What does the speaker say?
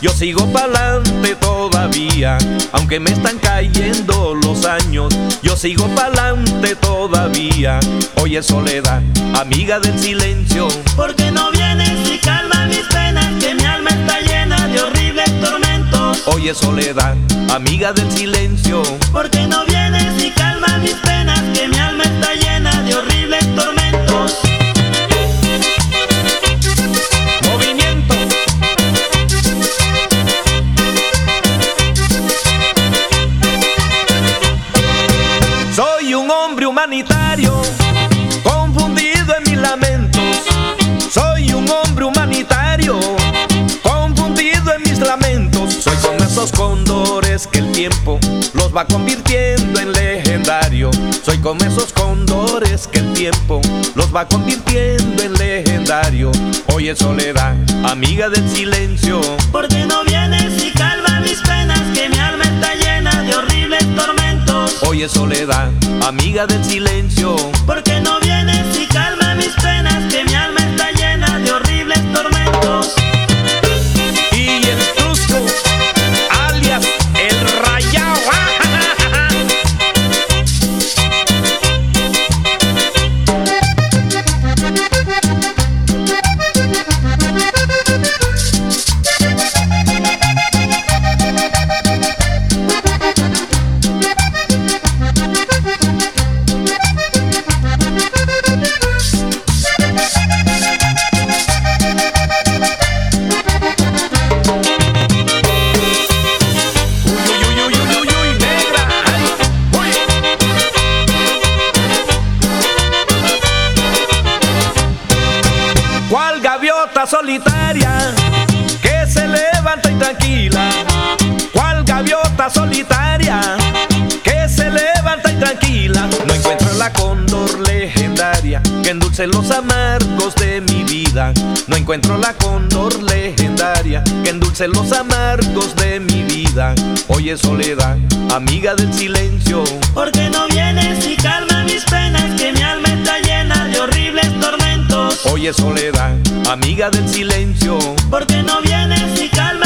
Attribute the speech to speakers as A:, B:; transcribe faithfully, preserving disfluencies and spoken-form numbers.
A: yo sigo pa'lante todavía. Aunque me están cayendo los años, yo sigo pa'lante todavía. Oye Soledad, amiga del silencio,
B: ¿por qué no vienes y calma mis penas? Que mi alma está llena de horribles tormentos.
A: Oye Soledad, amiga del silencio,
B: ¿por qué no vienes y calma mis penas? Que mi alma está llena de horribles tormentos.
A: movimiento. Soy un hombre humanitario, confundido en mis lamentos. Soy un hombre humanitario, confundido en mis lamentos. Soy como esos cóndores que el tiempo los va convirtiendo en legendario. Soy como esos cóndores que el tiempo los va convirtiendo en legendario. Oye Soledad, amiga del silencio,
B: ¿por qué no vienes y calma mis penas? Que mi alma está llena de horribles tormentos.
A: oye Soledad, amiga del silencio,
B: ¿por qué no vienes y calma mis penas? Que mi alma está llena de horribles tormentos.
A: y el Trusco, alias el Rayao. Cual gaviota solitaria que se levanta intranquila, cual gaviota solitaria que se levanta intranquila. No encuentro la cóndor legendaria que endulce los amargos de mi vida. No encuentro la cóndor legendaria que endulce los amargos de mi vida. Oye Soledad, amiga del silencio,
B: ¿por qué no vienes y calma mis penas? Que mi alma está llena de horribles tormentos.
A: oye Soledad, amiga del silencio,
B: ¿por qué no vienes y calma